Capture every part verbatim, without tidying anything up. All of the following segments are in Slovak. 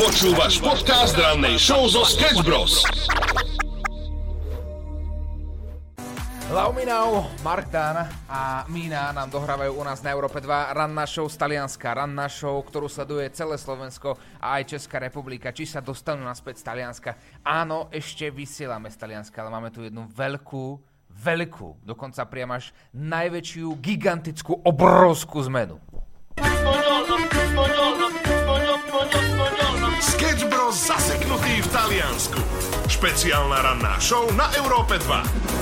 Počúvaš podcast rannej show zo Sketch Bros. Lauminau, Mark Dan a Mína nám dohrávajú u nás na Európe dva ranná show z Talianska. Ranná show, ktorú sleduje celé Slovensko a aj Česká republika. Či sa dostanú naspäť z Talianska. Áno, ešte vysielame z Talianska, ale máme tu jednu veľkú, veľkú, dokonca priam až najväčšiu, gigantickú, obrovskú zmenu. Sketch Bros zaseknutý v Taliansku. Špeciálna ranná show na Európe dva.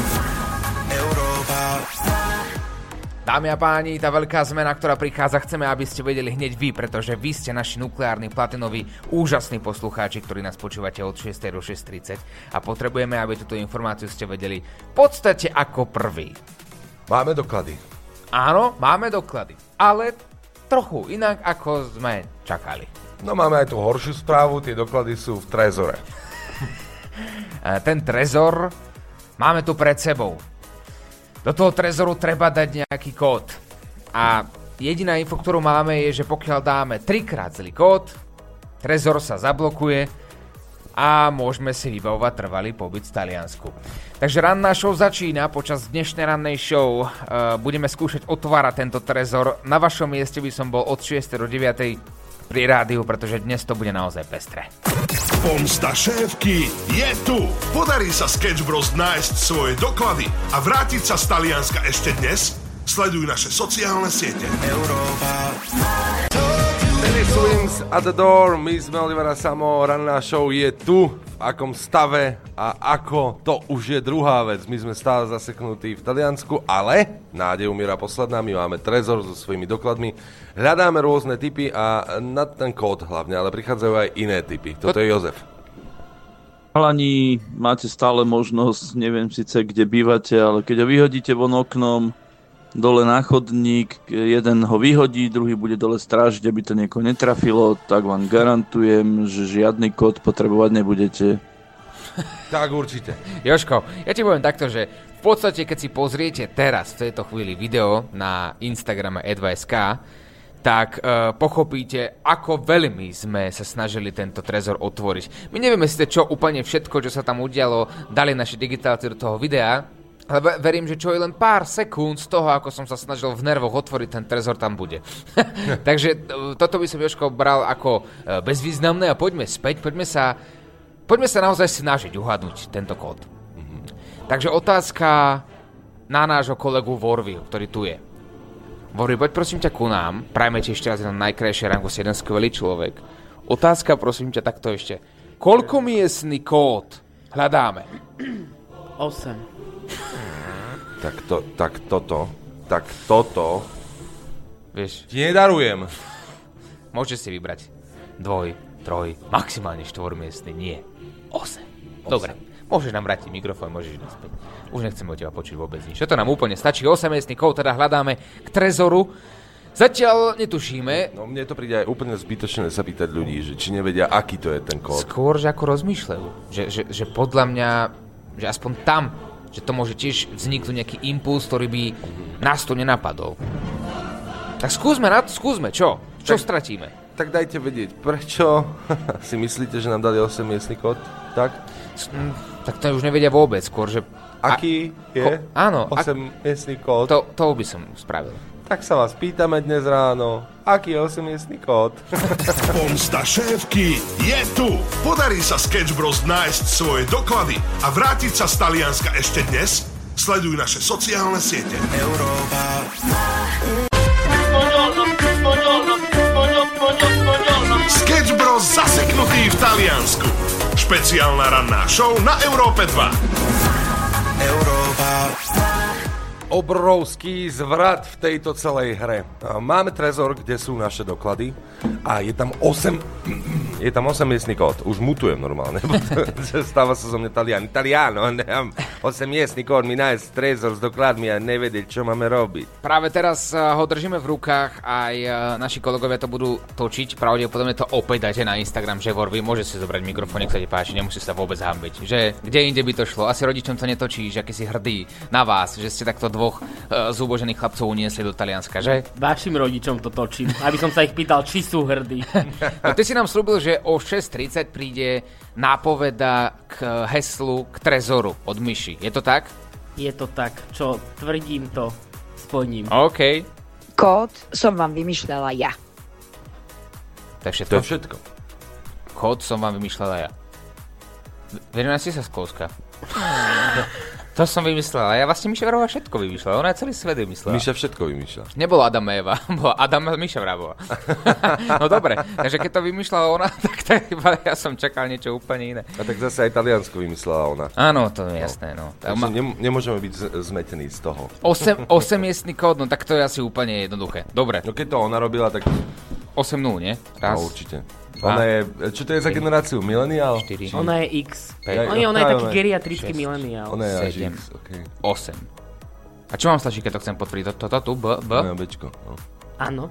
Európa. Dámy a páni, tá veľká zmena, ktorá prichádza, chceme, aby ste vedeli hneď vy, pretože vy ste naši nukleárni, platinoví, úžasní poslucháči, ktorí nás počúvate od šiestej do šesť tridsať a potrebujeme, aby túto informáciu ste vedeli v podstate ako prvý. Máme doklady. Áno, máme doklady, ale trochu inak, ako sme čakali. No máme aj tú horšiu správu, tie doklady sú v trezore. Ten trezor máme tu pred sebou. Do toho trezoru treba dať nejaký kód. A jediná info, ktorú máme, je, že pokiaľ dáme trikrát zlý kód, trezor sa zablokuje a môžeme si vybavovať trvalý pobyt v Taliansku. Takže ranná show začína. Počas dnešnej rannej show uh, budeme skúšať otvárať tento trezor. Na vašom mieste by som bol od šiestej do deviatej pri rádiu, pretože dnes to bude naozaj pestré. Pomsta šéfky je tu. Podarí sa Sketch Bros nájsť svoje doklady a vrátiť sa z Talianska ešte dnes? Sleduj naše sociálne siete. Európa. Tennis Swings at the door. My sme Olivera Samo. Ranná show je tu. V akom stave a ako, to už je druhá vec. My sme stále zaseknutí v Taliansku, ale nádej umiera posledná. My máme trezor so svojimi dokladmi. Hľadáme rôzne typy a na ten kód hlavne, ale prichádzajú aj iné typy. Toto je Jozef. Chalani, máte stále možnosť, neviem síce kde bývate, ale keď ho vyhodíte von oknom dole na chodník, jeden ho vyhodí, druhý bude dole strážiť, aby to niekoho netrafilo, tak vám garantujem, že žiadny kód potrebovať nebudete. Tak určite. Jožko, ja ti poviem takto, že v podstate, keď si pozriete teraz v tejto chvíli video na Instagrame e dva bodka es ká, tak uh, pochopíte, ako veľmi sme sa snažili tento trezor otvoriť. My nevieme si čo úplne všetko, čo sa tam udialo, dali naši digitálci do toho videa, ale verím, že čo je len pár sekúnd z toho, ako som sa snažil v nervoch otvoriť, ten trezor tam bude. Takže uh, toto by som, Jožko, bral ako uh, bezvýznamné a poďme späť, poďme sa, poďme sa naozaj snažiť uhadnúť tento kód. Mm-hmm. Takže otázka na nášho kolegu Vorviho, ktorý tu je. Vorvi, poď prosím ťa ku nám, prajme ti ešte raz jeden najkrajšie rango, si jeden skvelý človek. Otázka, prosím ťa, takto ešte. Koľkomiestny kód hľadáme? osem. Tak, to, tak toto, tak toto, vieš, ti nedarujem. Môžeš si vybrať dvoj, troj, maximálne štvormiestny, nie. osem. Dobre, môžeš nám vrátiť mikrofón, môžeš naspäť. Už nechceme od teba počuť vôbec nič. Čo to nám úplne stačí, osemmiestny kód, teda hľadáme k trezoru. Zatiaľ netušíme. No mne to príde aj úplne zbytočné sa pýtať ľudí, že či nevedia, aký to je ten kód. Skôr, že ako rozmýšľajú. Že, že, že podľa mňa, že aspoň tam, že to môže tiež vzniknúť nejaký impuls, ktorý by nás to nenapadol. Tak skúsme na to, skúsme, čo? Čo tak stratíme? Tak dajte vedieť, prečo si myslíte, že nám dali osemmiestny kód? Tak? Tak to už nevedia vôbec, skôr, že... Aký a, je ko, áno, osemmiestny kód? To, to by som spravil. Tak sa vás pýtame dnes ráno, aký je osemmiestny kód? Pomsta šéfky je tu. Podarí sa Sketch Bros nájsť svoje doklady a vrátiť sa z Talianska ešte dnes? Sleduj naše sociálne siete. Európa. Sketch Bros zaseknutý v Taliansku. Špeciálna ranná show na Európe dva. Európa. Obrovský zvrat v tejto celej hre. Máme trezor, kde sú naše doklady a je tam osem je tam osemmiestny kód. Už mutujem normálne. Stáva sa zo mňa Talian. Italiano. osemmiestný kód mi nájsť trezor s dokladmi a nevedieť, čo máme robiť. Práve teraz uh, ho držíme v rukách, aj uh, naši kolegovia to budú točiť, pravdepodobne to opäť dáte na Instagram, že Vor, vy môžete si zobrať mikrofón, nech sa ti páči, nemusí sa vôbec hambiť. Že kde inde by to šlo? Asi rodičom to netočíš, aký si hrdý na vás, že ste takto dvoch uh, zúbožených chlapcov uniesli do Talianska, že? Vašim rodičom to točím, aby som sa ich pýtal, či sú hrdí. No, ty si nám slúbil, že o šesť tridsať príde nápoveda k heslu k trezoru od Myši. Je to tak? Je to tak, čo tvrdím, to splním. OK. Kód som vám vymýšľala ja. To je všetko? To je všetko. Kód som vám vymýšľala ja. Verím, si sa skouska. To som vymyslela. Ja vlastne Miša Vrabová všetko vymýšľala. Ona celý svet vymyslela. Miša všetko vymýšľa. Nebolo Adam a Eva, bola Adam a Miša Vrabová. No dobre, takže keď to vymýšľala ona, tak to iba ja som čakal niečo úplne iné. A tak zase aj Taliansku vymyslela ona. Áno, to je jasné. No. Takže ma... nem- nemôžeme byť z- zmetení z toho. Osem-miestny kód, no tak to je asi úplne jednoduché. Dobre. No keď to ona robila, tak... osem nula, nie? Raz. No určite. Ona je, čo to je za generáciu? Millennial? štyri. Ona je X. päť. Ona, ona je taký Ona je- geriatrický šesť. mileniál. Ona je až sedem. X, okej. osem. A čo mám stačí, keď to chcem potvrdiť? Toto tu, B, B? Ona je Bčko, no. Áno.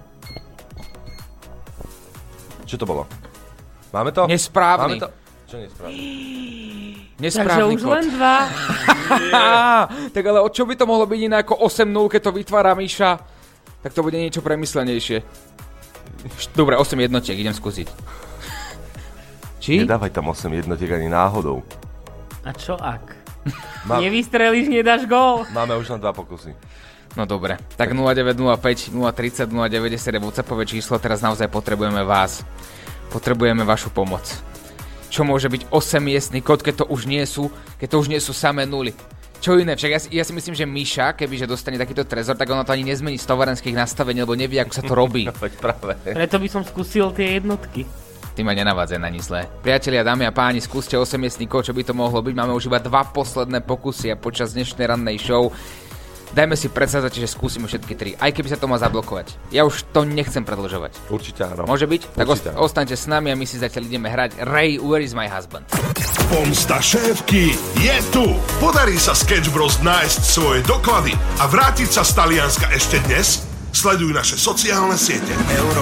Čo to bolo? Máme to? Nesprávny. Máme to? Čo nesprávny? Takže Nesprávny už kód. len dva. Tak ale od čo by to mohlo byť iné ako osem nula, keď to vytvára Miša? Tak to bude niečo premyslenejšie. Dobre, osem jednotiek, idem skúsiť. Či? Nedávaj tam osem jednotiek ani náhodou. A čo ak? Má- Nevystrelíš, nedáš gól. Máme už len dva pokusy. No dobre, tak nula deväť nula päť nula tridsať nula deväťdesiat je WhatsAppové číslo, teraz naozaj potrebujeme vás. Potrebujeme vašu pomoc. Čo môže byť osem-miestny kód, keď to už nie sú, keď to už nie sú samé nuly? Čo iné? Však ja si, ja si myslím, že Miša, kebyže dostane takýto trezor, tak ona to ani nezmení z tovarenských nastavení, lebo nevie, ako sa to robí. Veď práve. Preto by som skúsil tie jednotky. Ty ma nenavádzaj na nič zlé. Priatelia, dámy a páni, skúste osem-miestny kód, čo by to mohlo byť. Máme už iba dva posledné pokusy a počas dnešnej rannej show dajme si predsazať, že skúsime všetky tri. Aj keby sa to má zablokovať. Ja už to nechcem predĺžovať. Určite áno. Môže byť? Tak Určite ost- áno. ostaňte s nami a my si zatiaľ ideme hrať Ray, Where is my husband? Pomsta šéfky je tu. Podarí sa Sketch Bros nájsť svoje doklady a vrátiť sa z Talianska ešte dnes? Sleduj naše sociálne siete.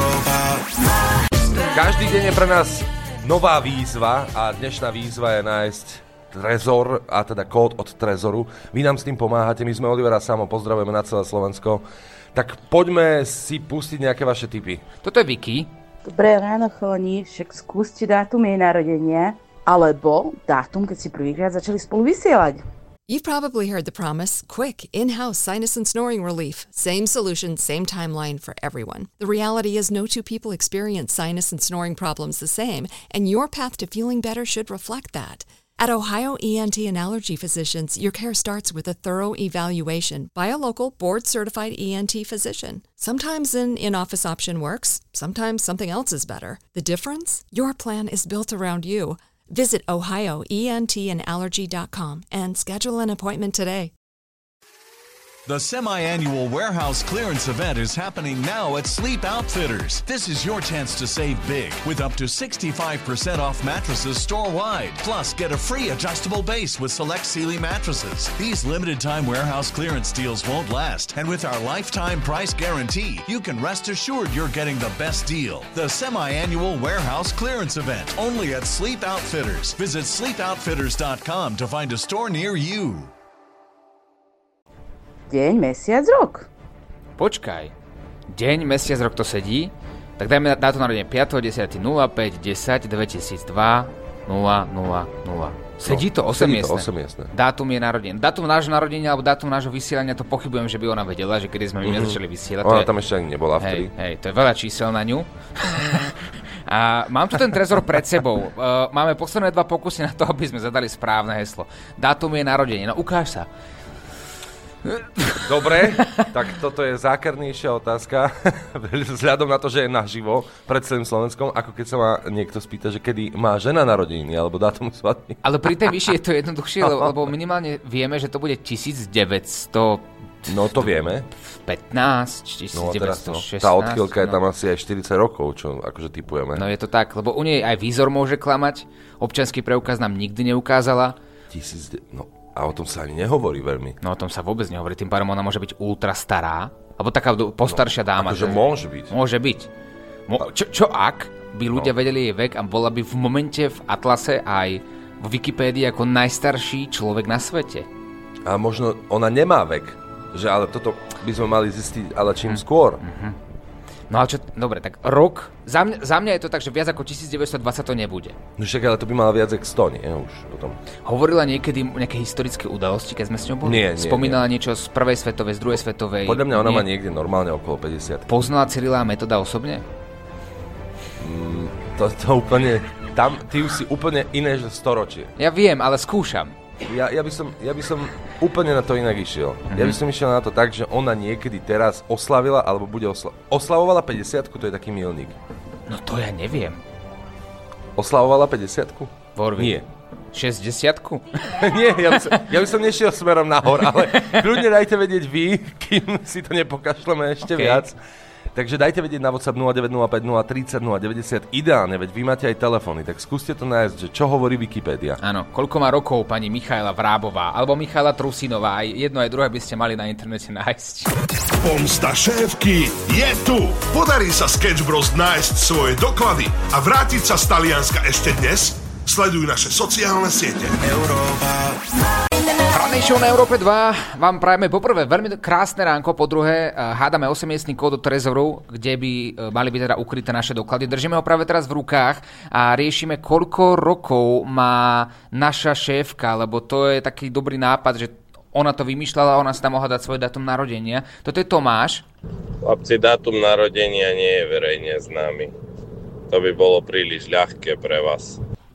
Každý deň je pre nás nová výzva a dnešná výzva je nájsť trezor, a teda kód od trezoru. Vy nám s tým pomáhate, my sme Oliver a Samo, pozdravujeme na celé Slovensko. Tak poďme si pustiť nejaké vaše tipy. Toto je Vicky. Dobré ráno, chalani, však skúste dátum jej narodenia, alebo dátum, keď si prvýkrát začali spolu vysielať. You've probably heard the promise, quick, in-house sinus and snoring relief. Same solution, same timeline for everyone. The reality is no two people experience sinus and snoring problems the same, and your path to feeling better should reflect that. At Ohio E N T and Allergy Physicians, your care starts with a thorough evaluation by a local board-certified E N T physician. Sometimes an in-office option works, sometimes something else is better. The difference? Your plan is built around you. Visit ohio e n t and allergy dot com and schedule an appointment today. The semi-annual warehouse clearance event is happening now at Sleep Outfitters. This is your chance to save big with up to sixty-five percent off mattresses store-wide. Plus, get a free adjustable base with select Sealy mattresses. These limited-time warehouse clearance deals won't last, and with our lifetime price guarantee, you can rest assured you're getting the best deal. The semi-annual warehouse clearance event, only at Sleep Outfitters. Visit sleep outfitters dot com to find a store near you. Deň, mesiac, rok. Počkaj. Deň, mesiac, rok to sedí. Tak dajme dátum narodenia piateho desať nula päť desať dvetisícdva nula nula nula. Sedí to Sedí to osem-miestne. osem-miestne. Dátum je narodenia. Dátum nášho narodenia alebo dátum nášho vysielania, to pochybujem, že by ona vedela, že kedy sme my Mhm. nezačali vysielať. Ona To je- tam ešte ani nebola vtedy. Hej, hej, to je veľa čísel na ňu. A mám tu ten trezor pred sebou. Uh, máme posledné dva pokusy na to, aby sme zadali správne heslo. Dátum je narodenia. No ukáž sa. Dobre, tak toto je zákernejšia otázka, vzhľadom na to, že je naživo pred celým Slovenskom, ako keď sa ma niekto spýta, že kedy má žena narodeniny, alebo dátum svadby. Ale pri tej vyššie je to jednoduchšie, lebo, lebo minimálne vieme, že to bude tisícdeväťsto No to vieme. pätnásť, No a teraz no, tisícdeväťstošestnásť. tá odchýlka je tam no. asi aj štyridsať rokov, čo akože tipujeme. No je to tak, lebo u nej aj výzor môže klamať, občiansky preukaz nám nikdy neukázala. Tisíc... No, A o tom sa ani nehovorí veľmi. No o tom sa vôbec nehovorí, tým pádom ona môže byť ultra stará, alebo taká postaršia no, dáma. Akože môže byť. Môže byť. Mo- čo, čo ak by ľudia no. vedeli jej vek a bola by v momente v Atlase aj v Wikipédii ako najstarší človek na svete? A možno ona nemá vek, že ale toto by sme mali zistiť, ale čím hm. skôr. Mhm. No ale čo, dobre, tak rok, za mňa, za mňa je to tak, že viac ako devätnásťstodvadsať to nebude. No však, ale to by mala viac ako sto, nie? Už potom. Hovorila niekedy nejaké historické udalosti, keď sme s ňou boli? Nie, nie. Spomínala nie. niečo z prvej svetovej, z druhej svetovej? Podľa mňa ona nie. má niekde normálne okolo päťdesiat. Poznala Cyrila a Metoda osobne? Mm, to, to úplne, tam, ty už si úplne iné, že storočie. Ja viem, ale skúšam. Ja, ja, by som, ja by som úplne na to inak išiel. Mm-hmm. Ja by som išiel na to tak, že ona niekedy teraz oslavila, alebo bude osla- oslavovala päťdesiatku, to je taký milník. No to ja neviem. Oslavovala päťdesiatku? Vorvi. Nie. šesťdesiatku? Nie, ja by, som, ja by som nešiel smerom nahor, ale kľudne dajte vedieť vy, kým si to nepokašleme ešte okay. viac. Takže dajte vedieť na WhatsApp nula deväť nula päť nula tridsať nula deväťdesiat. Ideálne, veď vy máte aj telefóny, tak skúste to nájsť, že čo hovorí Wikipédia. Áno, koľko má rokov pani Michaela Vrábová, alebo Michaela Trusinová, aj jedno aj druhé by ste mali na internete nájsť. Pomsta šéfky je tu! Podarí sa Sketch Bros nájsť svoje doklady a vrátiť sa z Talianska ešte dnes? Sleduj naše sociálne siete. Európa. Rannej show na Európe dva vám prajeme poprvé veľmi krásne ránko, po druhé hádame osemmiestny kód od Trezoru, kde by mali byť teda ukryté naše doklady. Držíme ho práve teraz v rukách a riešime, koľko rokov má naša šéfka, lebo to je taký dobrý nápad, že ona to vymýšľala, ona si tam mohla dať svoj dátum narodenia. Toto je Tomáš. Chlapci, dátum narodenia nie je verejne známy. To by bolo príliš ľahké pre vás.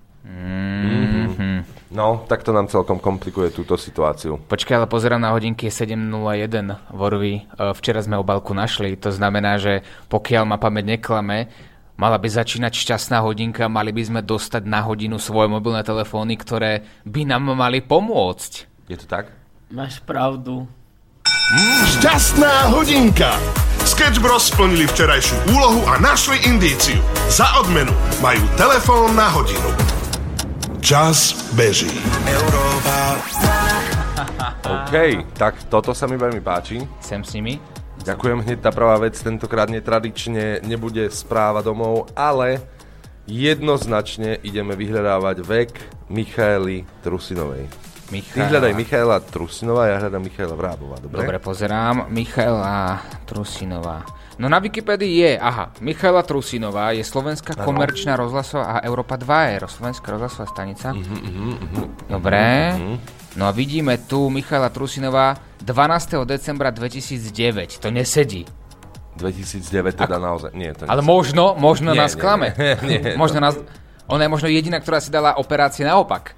Mm-hmm. No, tak to nám celkom komplikuje túto situáciu. Počkaj, ale pozerám na hodinky sedem nula jeden Vorvi. Včera sme obálku našli, to znamená, že pokiaľ ma pamäť neklame, mala by začínať šťastná hodinka, mali by sme dostať na hodinu svoje mobilné telefóny, ktoré by nám mali pomôcť. Je to tak? Máš pravdu. Šťastná hodinka! Sketch Bros splnili včerajšiu úlohu a našli indíciu. Za odmenu majú telefón na hodinu. Čas beží. Európa. OK, tak toto sa mi veľmi páči. Sem s nimi. Ďakujem, hneď tá prvá vec, tentokrát netradične nebude správa domov, ale jednoznačne ideme vyhľadávať vek Michaely Trusinovej. Michaela. Ty hľadaj Michaela Trusinová, ja hľadám Michaela Vrábová, dobre? Dobre, pozerám. Michaela Trusinová. No na Wikipédii je, aha, Michaela Trusinová je slovenská ano. komerčná rozhlasová a Európa dva je slovenská rozhlasová stanica. Uh-huh, uh-huh, uh-huh. Dobre. Uh-huh. No a vidíme tu Michaela Trusinová dvanásteho decembra dvetisícdeväť. To nesedí. dvetisícdeväť teda Ako? naozaj. Nie, to nesedí. Ale možno, možno nie, nás nie, klame. Nie, nie, možno nás, ona je možno jediná, ktorá si dala operácie naopak.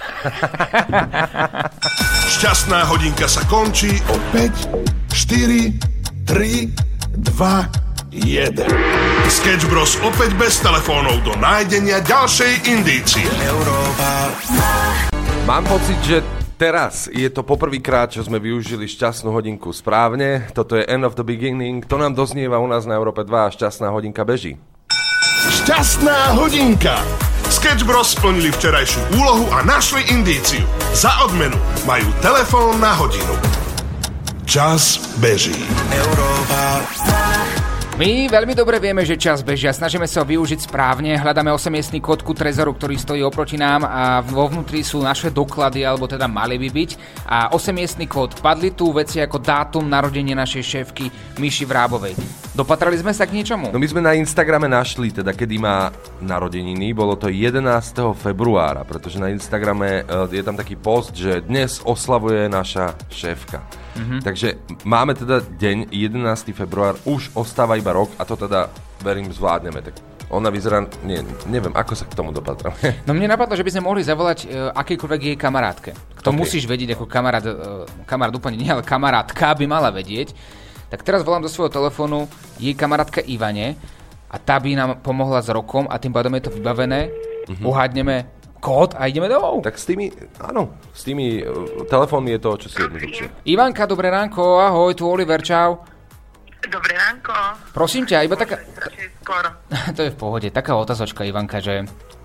Šťastná hodinka sa končí o päť, štyri, tri, dva, jeden. Sketch Bros opäť bez telefónov do nájdenia ďalšej indície. Európa. Mám pocit, že teraz je to poprvýkrát, čo sme využili šťastnú hodinku správne. Toto je End of the Beginning. To nám doznieva u nás na Európe dva a šťastná hodinka beží. Šťastná hodinka! Sketch Bros splnili včerajšiu úlohu a našli indíciu. Za odmenu majú telefón na hodinu. Čas beží. Európa. My veľmi dobre vieme, že čas beží a snažíme sa ho využiť správne. Hľadáme osemmiestny kód ku Trezoru, ktorý stojí oproti nám a vo vnútri sú naše doklady, alebo teda mali by byť. A osemmiestny kód, padli tu veci ako dátum narodenia našej šéfky Miši Vrábovej. Dopatrali sme sa k niečomu? No my sme na Instagrame našli, teda kedy má narodeniny, bolo to jedenásteho februára, pretože na Instagrame je tam taký post, že dnes oslavuje naša šéfka. Mm-hmm. Takže máme teda deň jedenásteho február, už ostáva iba rok a to teda, verím, zvládneme. Tak ona vyzerá, nie, neviem, ako sa k tomu dopatrám. No mne napadlo, že by sme mohli zavolať uh, akýkoľvek jej kamarátke. To okay. Musíš vedieť ako kamarát, uh, kamarát úplne nie, ale kamarátka by mala vedieť. Tak teraz volám do svojho telefónu jej kamarátka Ivane a tá by nám pomohla s rokom a tým pádom je to vybavené. Mm-hmm. Uhádneme kód a ideme domov. Tak s tými, áno, s tými uh, telefónmi je to, čo si jednoduchšie. Ivanka, dobré ránko, ahoj, tu Oliver, čau. Dobré ránko. Prosím ťa, iba taká... Skoro. To je v pohode, taká otázočka, Ivanka, že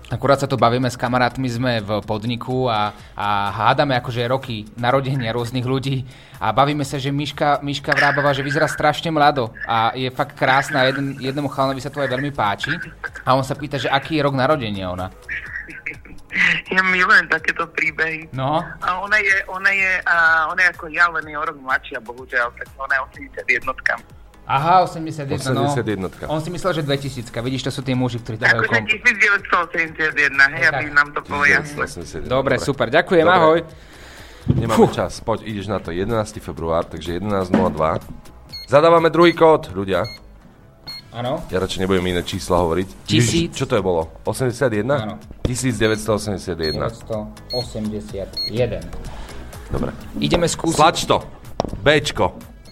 Akurát sa tu bavíme s kamarátmi, sme v podniku a, a hádame akože roky narodenia rôznych ľudí a bavíme sa, že Miška, Miška Vrábová, že vyzerá strašne mlado a je fakt krásna, jeden, jednomu chalanovi sa to aj veľmi páči a on sa pýta, že aký je rok narodenia ona. Ja milujem takéto príbehy. No. A ona je, ona je, a ona je ako ja, len je o rok mladšia, bohužiaľ, tak ona je osemdesiatjeden. Aha, osemdesiatjeden, osemdesiatjeden. No. On si myslel, že dvetisíc. Vidíš, to sú tí muži, ktorí dávajú akože komp. devätnásťstoosemdesiatjeden, hej, aby nám to bolo jasné. Dobre, super, ďakujem, Dobre. ahoj. Nemáme Fuh. čas, poď, ideš na to. jedenásteho február, takže jedenásť nula dva. Zadávame druhý kód, ľudia. Áno. Ja radšej nebudem iné čísla hovoriť. Tisíc. Čo to je bolo? osemdesiatjeden? Áno. devätnásťstoosemdesiatjeden. deväťstoosemdesiatjeden. Dobre. Ideme skúsiť. Slač to. Bčko.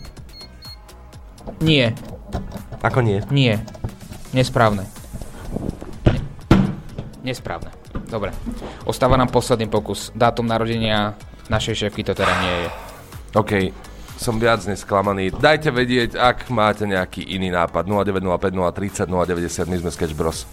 Nie. Ako nie? Nie. Nesprávne. Nie. Nesprávne. Dobre. Ostáva nám posledný pokus. Dátum narodenia našej šéfky to teda nie je. OK. Som viac nesklamaný. Dajte vedieť, ak máte nejaký iný nápad. nula deväť nula päť nula tridsať nula deväťdesiat. My sme Sketch Bros.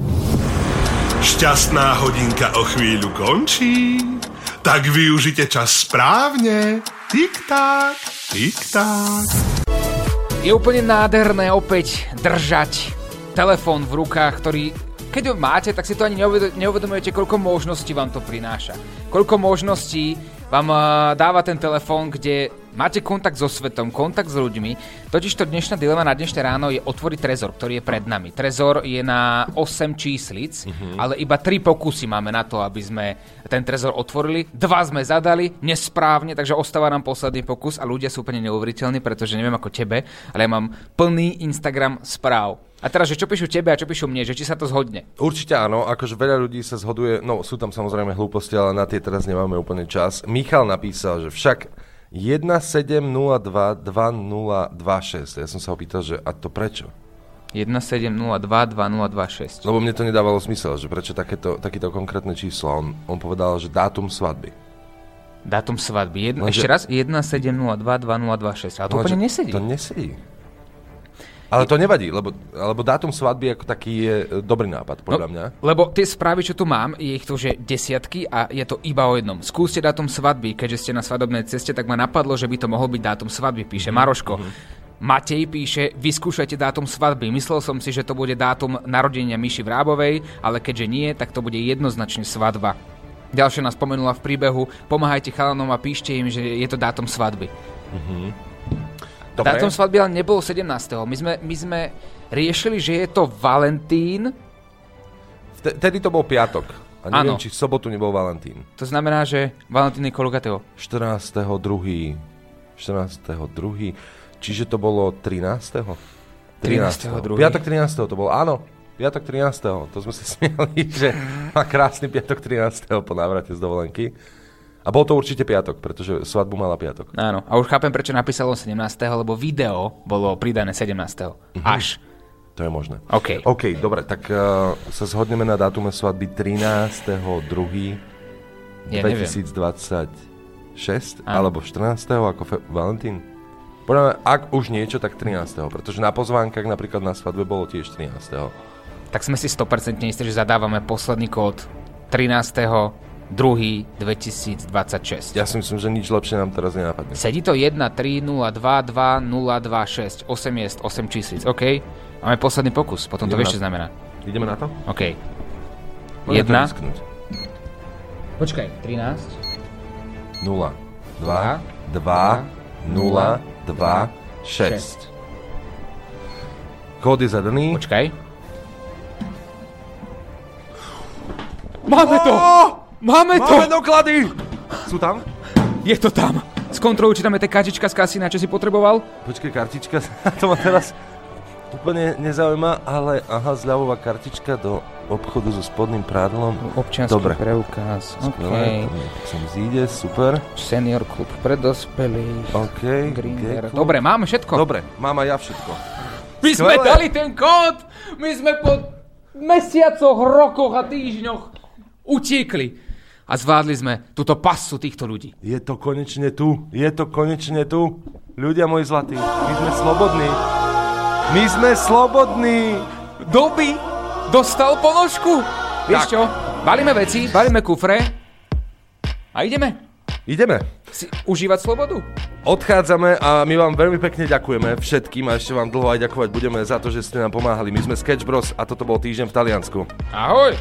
Šťastná hodinka o chvíľu končí. Tak využite čas správne. Tik-tak, tik-tak. Je úplne nádherné opäť držať telefón v rukách, ktorý, keď ho máte, tak si to ani neuvedomujete, koľko možností vám to prináša. Koľko možností vám dáva ten telefón, kde máte kontakt so svetom, kontakt s ľuďmi. Totižto dnešná dilema na dnešné ráno je otvoriť trezor, ktorý je pred nami. Trezor je na osem číslic, mm-hmm. ale iba tri pokusy máme na to, aby sme ten trezor otvorili. Dva sme zadali nesprávne, takže ostáva nám posledný pokus a ľudia sú úplne neuveriteľní, pretože neviem ako tebe, ale ja mám plný Instagram správ. A teraz, že čo píšu tebe a čo píšu mne, že či sa to zhodne? Určite áno, akože veľa ľudí sa zhoduje, no sú tam samozrejme hlúposti, ale na tie teraz nemáme úplne čas. Michal napísal, že však jeden sedem nula dva dva nula dva šesť. Ja som sa opýtal, že a to prečo? jeden sedem nula dva dva nula dva šesť. Lebo mne to nedávalo zmysel, že prečo takéto, takéto konkrétne číslo. On, on povedal, že dátum svadby. Dátum svadby. Jedna, Lenže, ešte raz? jeden sedem nula dva dva nula dva šesť. Ale to úplne nesedí. To nesedí. Ale to nevadí, lebo, lebo dátum svadby ako taký je dobrý nápad, podľa no, mňa. Lebo tie správy, čo tu mám, je ich tu že desiatky a je to iba o jednom. Skúste dátum svadby, keďže ste na svadobnej ceste, tak ma napadlo, že by to mohol byť dátum svadby, píše Maroško. Mm-hmm. Matej píše, vyskúšajte dátum svadby. Myslel som si, že to bude dátum narodenia Miši Vrábovej, ale keďže nie, tak to bude jednoznačne svadba. Ďalšia nás spomenula v príbehu, pomáhajte chalanom a píšte im, že je to dátum svadby. Mhm. Dobre. Dátum svadby ale nebol sedemnásteho My sme, my sme riešili, že je to Valentín. Vtedy to bol piatok. A neviem, ano. či v sobotu nebol Valentín. To znamená, že Valentín je koľkatého? štrnásteho druhého štrnásteho druhého Čiže to bolo trinásteho trinásteho druhého Piatok trinásteho to bol, áno. Piatok trinásteho To sme sa smiali, že má krásny piatok trinásteho po návrate z dovolenky. A bol to určite piatok, pretože svadbu mala piatok. Áno, a už chápem, prečo napísalo sedemnásteho lebo video bolo pridané sedemnásteho Mhm. Až. To je možné. OK. OK, dobre, tak uh, sa zhodneme na dátume svadby trinásteho druhého Ja dvetisícdvadsaťšesť alebo štrnásteho ako fe- Valentín. Podľa mňa, ak už niečo, tak trinásteho pretože na pozvánkach napríklad na svadbe bolo tiež trinásteho Tak sme si sto percent istí, že zadávame posledný kód trinásteho druhého dvetisícdvadsaťšesť Ja si myslím, že nič lepšie nám teraz nenapadne. Sedí to jeden tri nula dva dva nula dva šesť osem miest, osem číslic, OK? Máme posledný pokus, potom to Ideme vieš, čo na... znamená. Ideme na to? OK. Jedna. Počkaj, trinásť nula dva dva nula dva šesť Kód je zadaný. Počkaj. Máme to! Máme to! Máme doklady! Sú tam? Je to tam. Skontroluj, či tam je tá kartička z kasína, čo si potreboval. Počkej, kartička, to ma teraz úplne nezaujíma, ale aha, zľavová kartička do obchodu so spodným prádlom. Občiansky Dobre. preukaz. Skvelé, OK. sem zíde, super. Senior klub pre dospelých. OK. Greener. Dobre, máme všetko. Dobre, mám aj ja všetko. My Skvelé. sme dali ten kód! My sme po mesiacoch, rokoch a týždňoch utiekli. A zvládli sme túto pasu týchto ľudí. Je to konečne tu. Je to konečne tu. Ľudia moji zlatí, my sme slobodní. My sme slobodní. Doby dostal ponožku. Vieš čo? Balíme veci, balíme kufre a ideme. Ideme. Si užívať slobodu? Odchádzame a my vám veľmi pekne ďakujeme všetkým a ešte vám dlho aj ďakovať budeme za to, že ste nám pomáhali. My sme Sketch Bros a toto bol Týždeň v Taliansku. Ahoj!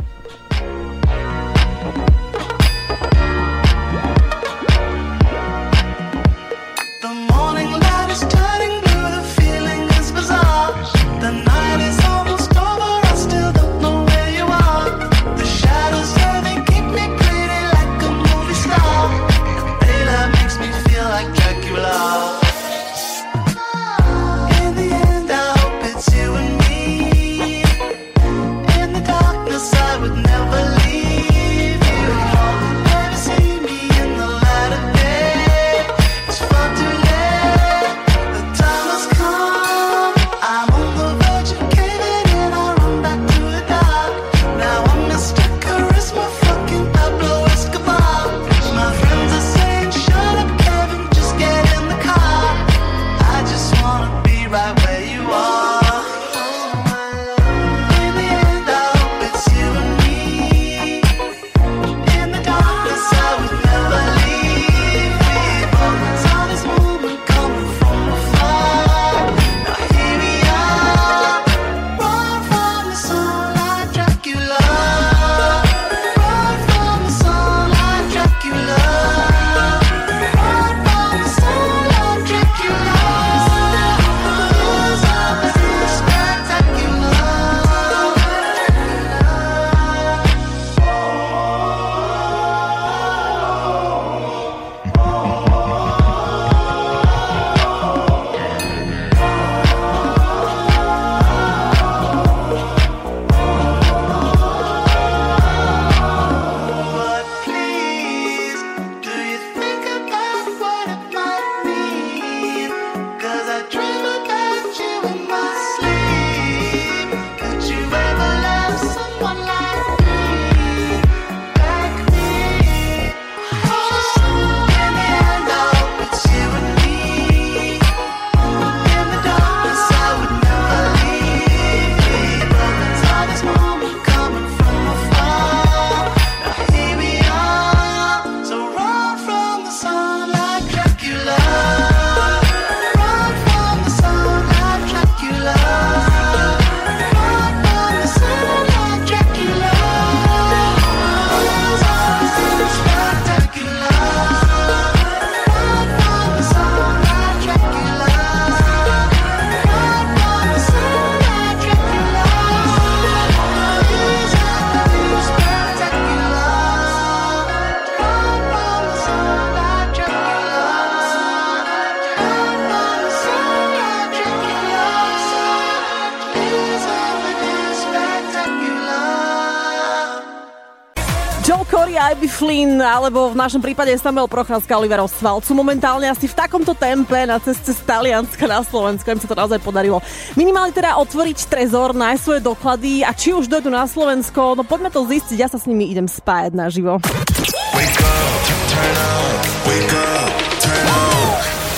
Ivy Flynn, alebo v našom prípade Samuel Procházka, Oliver Oswald sú momentálne asi v takomto tempe na ceste z Talianska na Slovensko. Im sa to naozaj podarilo. Minimálne teda otvoriť trezor, nájsť svoje doklady a či už dojdu na Slovensko, no poďme to zistiť, ja sa s nimi idem spájať naživo. Wake up, turn on, wake up, turn on.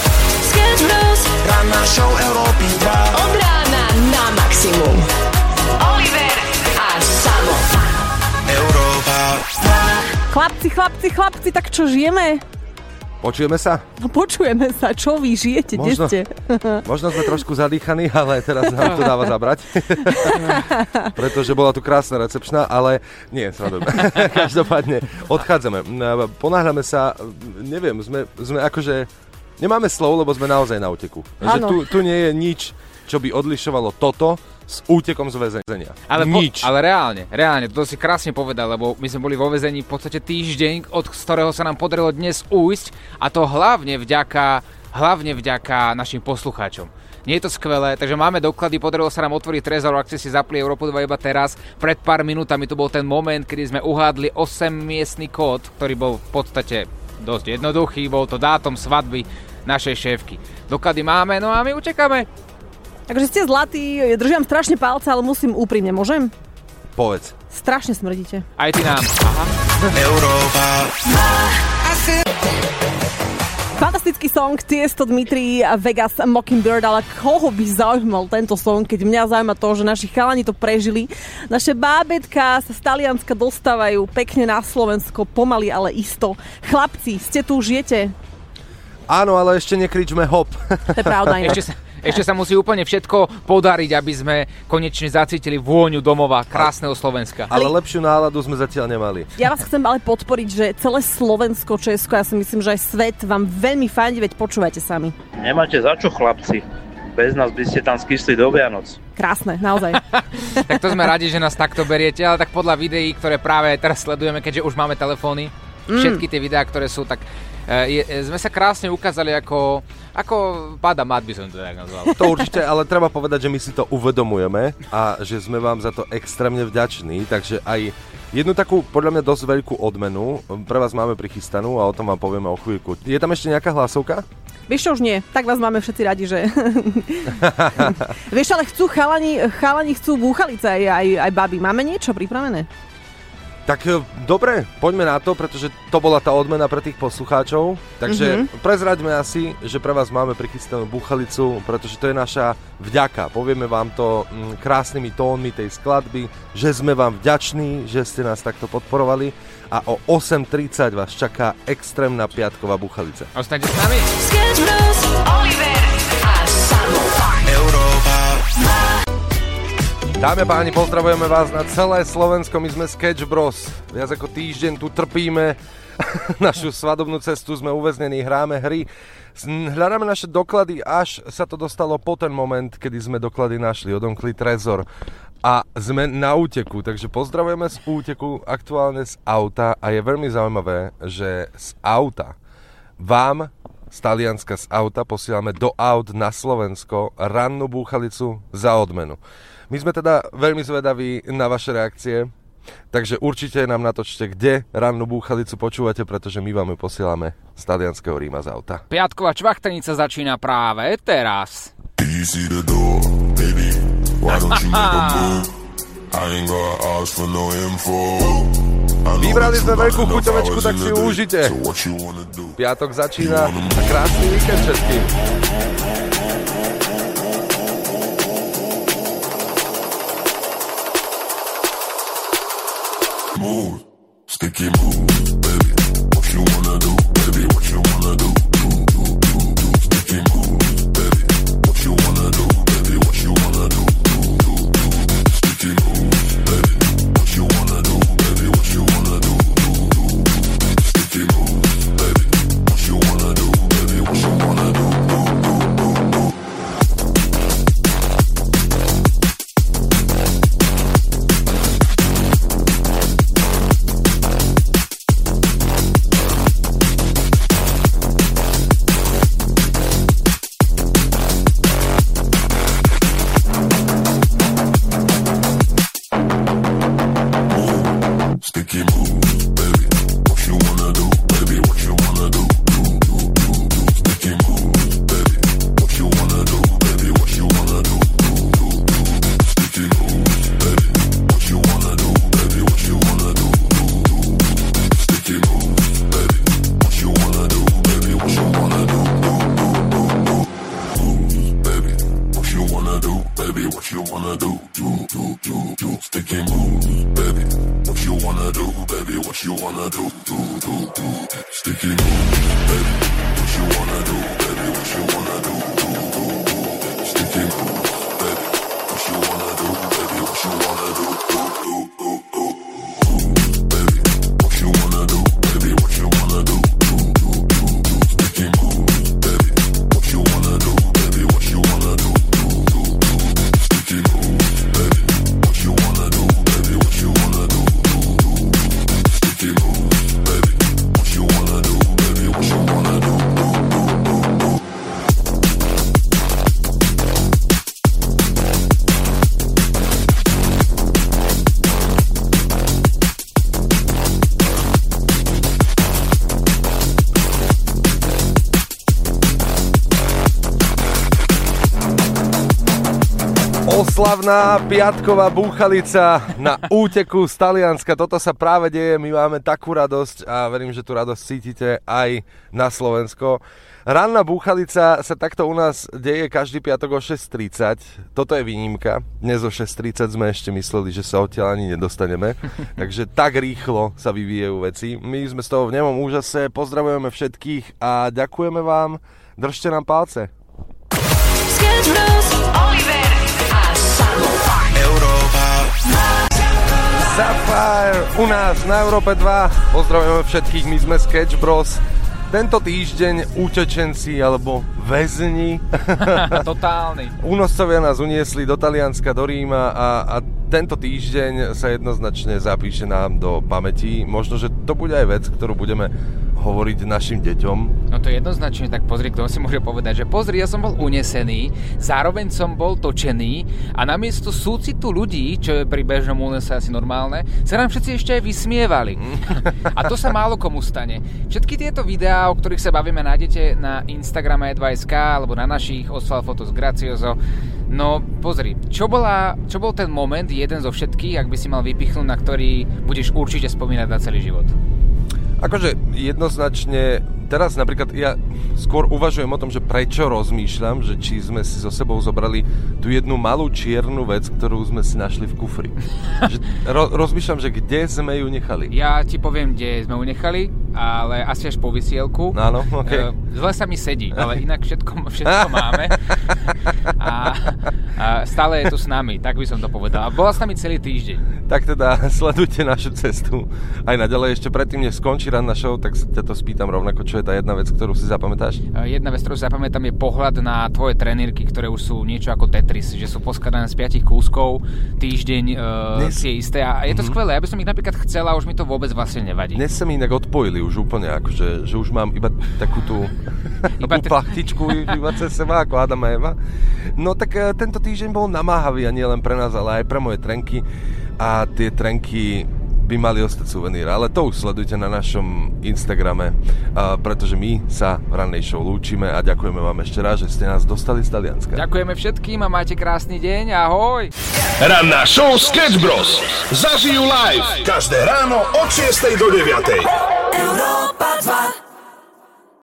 Sketch Bros. Ranná show Európy dva. Od rána na maximum. Oliver a Samo. Európa dva. Chlapci, chlapci, chlapci, tak čo, žijeme? Počujeme sa? No počujeme sa, čo vy žijete, kde možno, ste? Možno sme trošku zadýchaní, ale teraz nám to dáva zabrať. Pretože bola tu krásna recepčná, ale nie, sradujem. Každopádne, odchádzame. Ponáhľame sa, neviem, sme, sme akože, nemáme slov, lebo sme naozaj na úteku. Že tu, tu nie je nič, čo by odlišovalo toto s útekom z väzenia. Ale, po, nič. ale reálne, reálne, to si krásne povedal, lebo my sme boli vo väzení v podstate týždeň, od ktorého sa nám podarilo dnes ujsť, a to hlavne vďaka, hlavne vďaka našim poslucháčom. Nie je to skvelé, takže máme doklady, podarilo sa nám otvoriť trezor, ak ste si zapli Európu dva iba teraz. Pred pár minútami to bol ten moment, kedy sme uhádli osemmiestny kód, ktorý bol v podstate dosť jednoduchý, bol to dátum svadby našej šéfky. Doklady máme, no a my utekáme. Takže ste zlatí, držím strašne palce, ale musím úprimne, môžem? Povedz. Strašne smrdíte. Aj ty nám. Aha. Európa. Fantastický song Tiesto, Dmitri, Vegas, Mockingbird, ale koho by zaujímal tento song, keď mňa zaujíma to, že naši chalani to prežili. Naše bábetka sa z Talianska dostávajú pekne na Slovensko, pomaly, ale isto. Chlapci, ste tu, žijete? Áno, ale ešte nekričme hop. To je pravda. Ešte sa, ešte sa musí úplne všetko podariť, aby sme konečne zacítili vôňu domova, krásneho Slovenska. Ale lepšiu náladu sme zatiaľ nemali. Ja vás chcem ale podporiť, že celé Slovensko, Česko, ja si myslím, že aj svet vám veľmi fandí, veď počúvajte sami. Nemáte za čo, chlapci. Bez nás by ste tam skysli do Vianoc. Krásne, naozaj. Tak to sme radi, že nás takto beriete, ale tak podľa videí, ktoré práve teraz sledujeme, keďže už máme telefóny, mm. všetky tie videá, ktoré sú, tak je, sme sa krásne ukázali ako, ako páda mat, by som to tak nazval. To určite, ale treba povedať, že my si to uvedomujeme a že sme vám za to extrémne vďační, takže aj jednu takú, podľa mňa dosť veľkú odmenu pre vás máme prichystanú a o tom vám povieme o chvíľku. Je tam ešte nejaká hlasovka? Vieš čo, už nie, tak vás máme všetci radi, že... Vieš, ale chcú chalani, chalani chcú búchalice aj, aj, aj baby. Máme niečo pripravené? Tak dobre, poďme na to, pretože to bola tá odmena pre tých poslucháčov. Takže mm-hmm. prezraďme asi, že pre vás máme prichystanú búchalicu, pretože to je naša vďaka. Povieme vám to m, krásnymi tónmi tej skladby, že sme vám vďační, že ste nás takto podporovali. A o osem tridsať vás čaká extrémna piatková búchalica. Ostaňte s nami. Sketch Bros, Oliver a Samo. Európa. Dámy a páni, pozdravujeme vás na celé Slovensko, my sme Sketch Bros. Viac ako týždeň tu trpíme našu svadobnú cestu, sme uväznení, hráme hry, hľadáme naše doklady, až sa to dostalo po ten moment, kedy sme doklady našli, odomkli trezor a sme na úteku, takže pozdravujeme z úteku, aktuálne z auta a je veľmi zaujímavé, že z auta vám z Talianska z auta posielame do aut na Slovensko rannú búchalicu za odmenu. My sme teda veľmi zvedaví na vaše reakcie, takže určite nám natočte, kde rannú búchalicu počúvate, pretože my vám ju posielame z talianskeho Ríma z auta. Piatková čvachtanica začína práve teraz. Vybrali sme veľkú chuťovečku, tak si ju užite. Piatok začína a krásny víkend všetkým. Move, sticky move, baby. What you wanna do, baby? What you wanna do? Do, do, do, do. Sticky move, baby. What you wanna do, baby? What you wanna do? Do, do, do. Sticky move, baby. What you wanna do, baby? What you wanna do? Do, do, do. Sticky move, baby. What you wanna do, baby? What you wanna do? Do, do, do, do. Sticky move, baby. What you wanna do, baby? What you wanna do? Do, do, do, do. Sticky move, baby. What you wanna do, baby? What you wanna do? Do, do, do. Sticky move, baby. What you wanna do, baby? What you wanna do? Do, do, do. Sticky move, baby. What you wanna do, baby? What you wanna do? Do, do, do, do. Move, baby. What you wanna do, baby? What you wanna do? Do, do, do, do. Sticky move, baby. What you wanna do, baby? What you wanna do? Do, do, do. Sticky move, baby. What you wanna do, baby? What you wanna do? Do, do, do. Sticky move, baby. What you wanna do, baby? What you wanna do? Do, do, do, do. Baby, what you wanna do, baby? What you wanna do? Do, do, do, do. Sticky move, baby. What you wanna do, baby? What you wanna do? Do, do, do. Sticky move, baby. What you wanna do, baby? What you wanna do? Sticky move, baby. What you wanna do, baby? What you wanna do? Do, do, do, do. Oslavná piatková búchalica na úteku z Talianska. Toto sa práve deje, my máme takú radosť a verím, že tú radosť cítite aj na Slovensko. Ranná búchalica sa takto u nás deje každý piatok o šesť tridsať. Toto je výnimka. Dnes o šesť tridsať sme ešte mysleli, že sa odtiaľ ani nedostaneme. Takže tak rýchlo sa vyvíjajú veci. My sme z toho v nemom úžase, pozdravujeme všetkých a ďakujeme vám. Držte nám palce. Sketch Bros, Oliver a Sapphire. Európa. Sapphire u nás na Európe dva. Pozdravujeme všetkých, my sme Sketch Bros. Tento týždeň útečenci alebo väzni Totálny. únoscovia nás uniesli do Talianska, do Ríma a, a tento týždeň sa jednoznačne zapíše nám do pamäti. Možno, že to bude aj vec, ktorú budeme hovoriť našim deťom. No to jednoznačne, tak pozri, kto si môže povedať, že pozri, ja som bol unesený, zároveň som bol točený a namiesto súcitu ľudí, čo je pri bežnom únese asi normálne, sa nám všetci ešte aj vysmievali. A to sa málo komu stane. Všetky tieto videá, o ktorých sa bavíme, nájdete na Instagrame e dva bodka es ká alebo na našich Osval Fotos Gracioso. No pozri, čo, bola, čo bol ten moment, jeden zo všetkých, ak by si mal vypichnúť, na ktorý budeš určite spomínať na celý život? Akože jednoznačne, teraz napríklad ja skôr uvažujem o tom, že prečo rozmýšľam, že či sme si so sebou zobrali tú jednu malú čiernu vec, ktorú sme si našli v kufri. Že ro- rozmýšľam, že kde sme ju nechali. Ja ti poviem, kde sme ju nechali, ale asi až po vysielku. Áno, okej. Okay. Zle sa mi sedí, ale inak všetko, všetko máme. A, a stále je tu s nami, tak by som to povedal. A bola s nami celý týždeň. Tak teda sledujte našu cestu aj naďalej. Ešte predtým, než skončí ranná show, tak ťa to spýtam rovnako, čo je tá jedna vec, ktorú si zapamätáš? Jedna vec, ktorú si zapamätám, je pohľad na tvoje trenírky, ktoré už sú niečo ako Tetris, že sú poskladané z piatich kúskov, týždeň uh, tie isté a je to mm-hmm. skvelé. Ja by som ich napríklad chcel a už mi to vôbec vlastne nevadí. Dnes sa mi inak odpojili už úplne, akože, že už mám iba takú tú iba t- plachtičku iba cez seba, ako Adam a Eva. No tak uh, tento týždeň bol namáhavý a nie len pre nás, ale aj pre moje trenky a tie trenky by mali ostať suvenír, ale to už sledujte na našom Instagrame, uh, pretože my sa v rannej show lúčime a ďakujeme vám ešte raz, že ste nás dostali z Talianska. Ďakujeme všetkým a majte krásny deň, ahoj! Ranná show Sketch Bros. Zažijú live každé ráno od šiestej do deviatej. Európa dva.